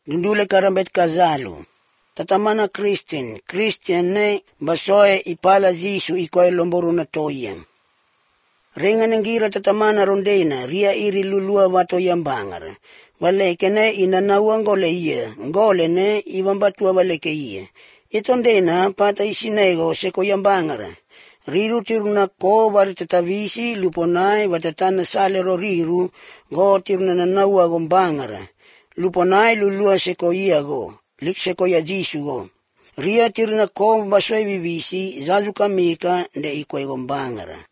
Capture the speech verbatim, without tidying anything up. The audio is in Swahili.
Dundule karambet kazalu. Tatamana Christian, Christian ne basoe ipala zisu ikoe lomboru na toyem. Renga nengira tatamana rondena, ria iri lulua wato yambangar. Wale kene inanaua ngole iye, ngole ne ibambatua wale ke iye. Itondena pata isinego seko yambangar. Riru tiruna ko bari tatavisi luponai watatana salero riru go tiruna nanaua gombangara. Luponai lulua seko iago, lik seko ya jisu go. Ria tiruna ko basoi vivisi zazu kamika nde ikwe gombangara.